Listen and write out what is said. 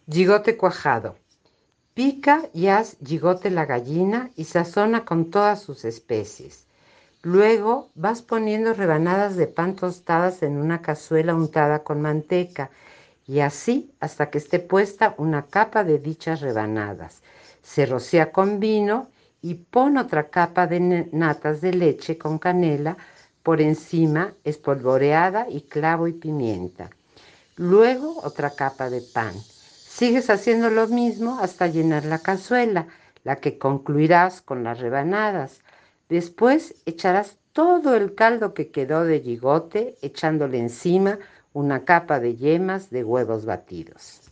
Gigote cuajado. Pica y haz gigote la gallina y sazona con todas sus especies. Luego vas poniendo rebanadas de pan tostadas en una cazuela untada con manteca y así hasta que esté puesta una capa de dichas rebanadas. Se rocía con vino y pon otra capa de natas de leche con canela por encima, espolvoreada y clavo y pimienta. Luego otra capa de pan. Sigues haciendo lo mismo hasta llenar la cazuela, la que concluirás con las rebanadas. Después echarás todo el caldo que quedó de gigote, echándole encima una capa de yemas de huevos batidos.